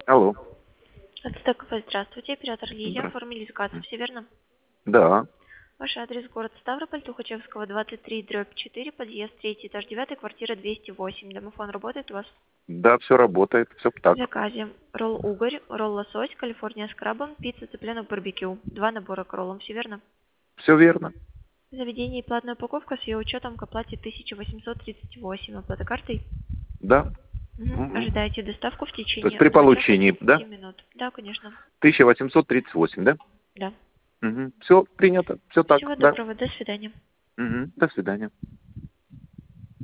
Алло. Отстыкова, здравствуйте, оператор Лилия, Здравствуйте. оформили заказ, все верно? Да, Ваш адрес город Ставрополь, Тухачевского, 23/4, подъезд 3, этаж 9, квартира 208. Домофон работает у вас? да, все работает, все В так. заказе ролл угорь, ролл лосось, Калифорния с крабом, пицца, цыпленок, барбекю. Два набора к роллам, все верно? Все верно. Заведение и платная упаковка с ее учетом к оплате 1838. Оплата картой? Да. Мгм. Ожидаете доставку в То есть течение при одного часа получении, 30 да? минут. Да, конечно. 1838, да? Да. Все принято, все так, Всего да. доброго, до свидания. До свидания.